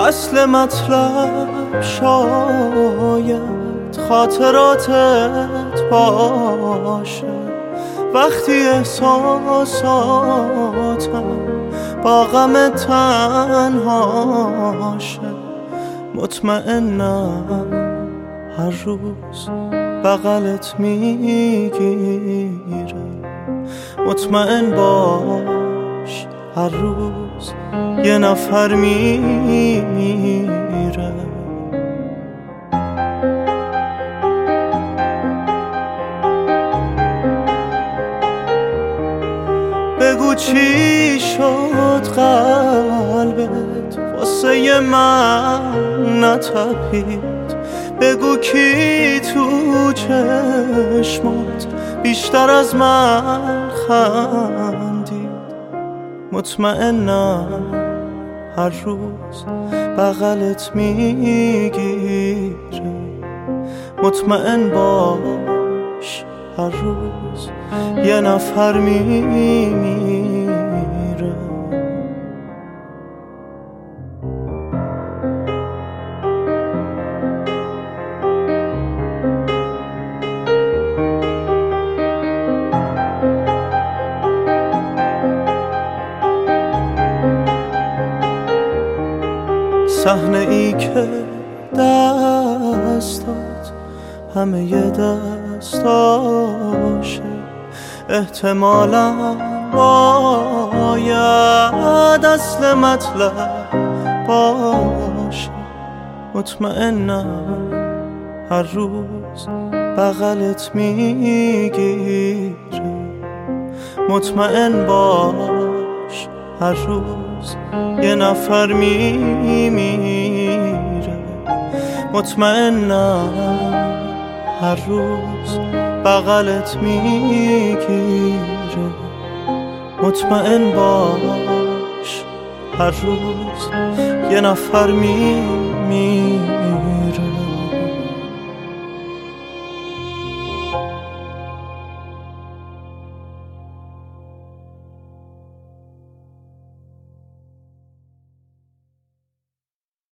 اصل مطلب شاید خاطراتت باشه، وقتی احساساتم با غم تنهاشه. مطمئنم هر روز بغلت میگیره، مطمئن باش هر روز یه نفر میمیره. بگو چی شد قلبت واسه من نتپید، بگو کی تو چشمات بیشتر از من خندید. مطمئنم هر روز بغلت میگیره، مطمئن باش هر روز یه نفر میمیره. صحنه ای که دستات همه ی دستاشه، احتمالاً باید اصل مطلب باشه. مطمئنم هر روز بغلت میگیره، مطمئن باش هر روز یه نفر میمیره. مطمئنم هر روز بغلت میگیره، مطمئن باش هر روز یه نفر میمیره.